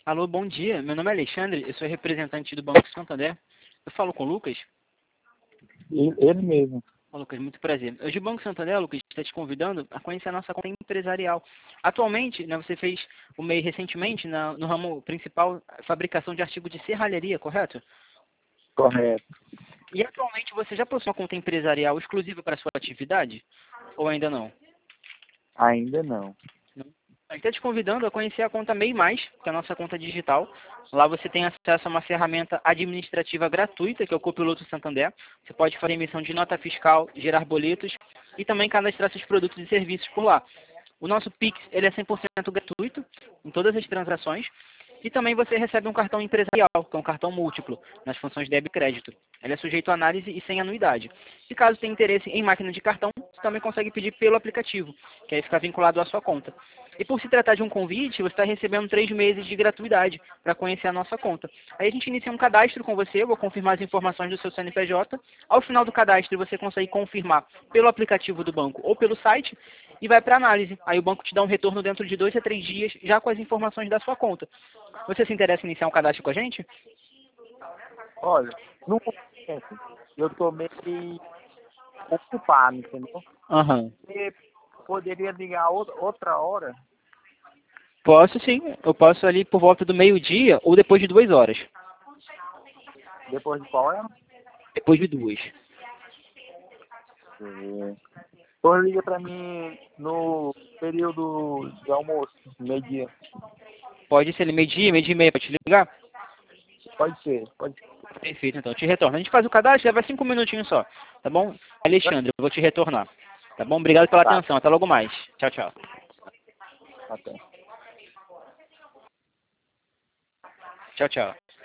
Alô, bom dia. Meu nome é Alexandre, eu sou representante do Banco Santander. Eu falo com o Lucas. Ele mesmo. Ô, Lucas, muito prazer. Hoje o Banco Santander, Lucas, está te convidando a conhecer a nossa conta empresarial. Atualmente, né, você fez o MEI recentemente no ramo principal, fabricação de artigos de serralheria, correto? Correto. E atualmente você já possui uma conta empresarial exclusiva para a sua atividade? Ou ainda não? Ainda não. A gente está te convidando a conhecer a conta MEI+, que é a nossa conta digital. Lá você tem acesso a uma ferramenta administrativa gratuita, que é o Copiloto Santander. Você pode fazer emissão de nota fiscal, gerar boletos e também cadastrar seus produtos e serviços por lá. O nosso Pix ele é 100% gratuito em todas as transações. E também você recebe um cartão empresarial, que é um cartão múltiplo, nas funções débito e crédito. Ele é sujeito a análise e sem anuidade. E caso tenha interesse em máquina de cartão, você também consegue pedir pelo aplicativo, que aí fica vinculado à sua conta. E por se tratar de um convite, você está recebendo 3 meses de gratuidade para conhecer a nossa conta. Aí a gente inicia um cadastro com você, eu vou confirmar as informações do seu CNPJ. Ao final do cadastro, você consegue confirmar pelo aplicativo do banco ou pelo site e vai para análise. Aí o banco te dá um retorno dentro de 2 a 3 dias, já com as informações da sua conta. Você se interessa em iniciar um cadastro com a gente? Olha, no momento, eu tô meio ocupado, entendeu? Aham. Você poderia ligar outra hora, Posso sim. Eu posso ali por volta do meio-dia ou depois de 2 horas. depois de qual hora? Depois de 2. Ou liga pra mim no período de almoço, meio-dia. Pode ser ali meio-dia, meio-dia e meia para te ligar? Pode ser, pode ser. Perfeito, então. Eu te retorno. A gente faz o cadastro, leva 5 minutinhos só. Tá bom? Alexandre, eu vou te retornar. Tá bom? Obrigado pela Tá, atenção. Até logo mais. Tchau, tchau. até. Tchau, tchau.